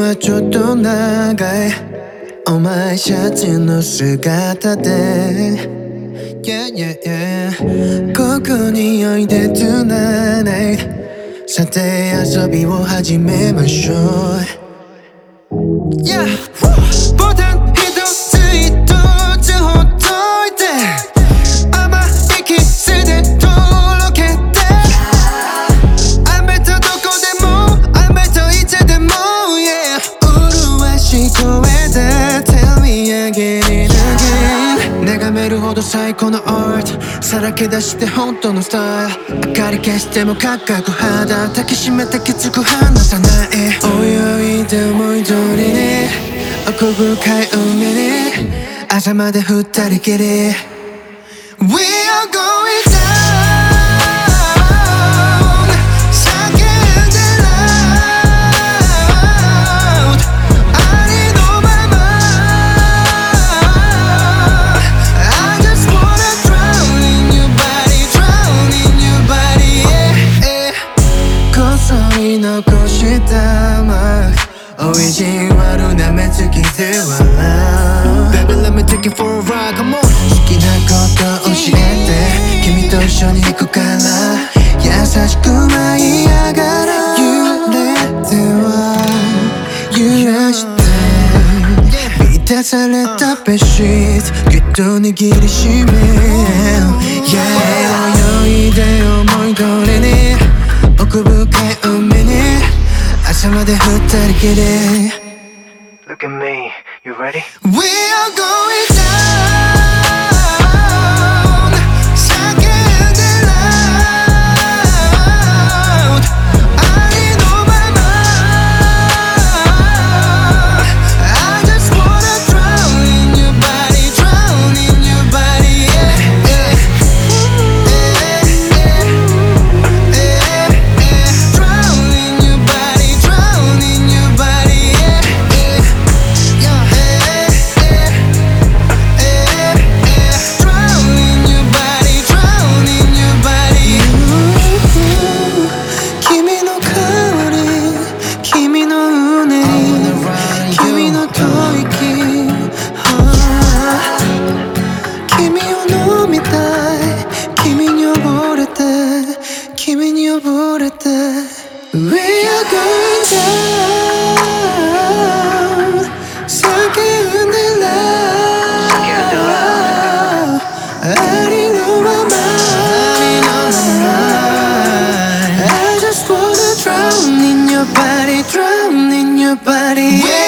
はちょっと長いお前シャツの姿で Yeah, yeah, yeah ここにおいで tonight さて遊びを始めましょう Yeah ボタン一つ一つほっといて甘いキスでとろけて雨とどこでも雨といつでも Yeah 麗しい声で Tell me again and again 眺めるほど最高のアートさらけ出して本当のスタイル明かり消してもかっかく肌抱きしめてきつく離さない泳いで思い通りに奥深い海に朝まで二人きり We are going down 叫んで loud ありのまま I just wanna drown in your body drown in your body yeah, yeah こっそり残したマークお意地悪な目つきで笑う Baby let me take you for a ride come on 好きなこと教えて君と一緒に行くから優しく舞い上がる揺れては揺らして満たされたベッシートぎゅっと握りしめ Yeah 泳いで思い通りに奥深い海に朝まで二人きり Look at me, you ready? We are going down 叫んで loud ありのまま I just wanna drown in your body drown in your body yeah, yeah. Drown in your body drown in your body yeah, yeah. Drown in your body drown in your body 君の香り君のうねり君の吐息君を飲みたい君に溺れて君に溺れて We are going down 叫んで loud ありのまま I just wanna drown in your body drown in your body yeah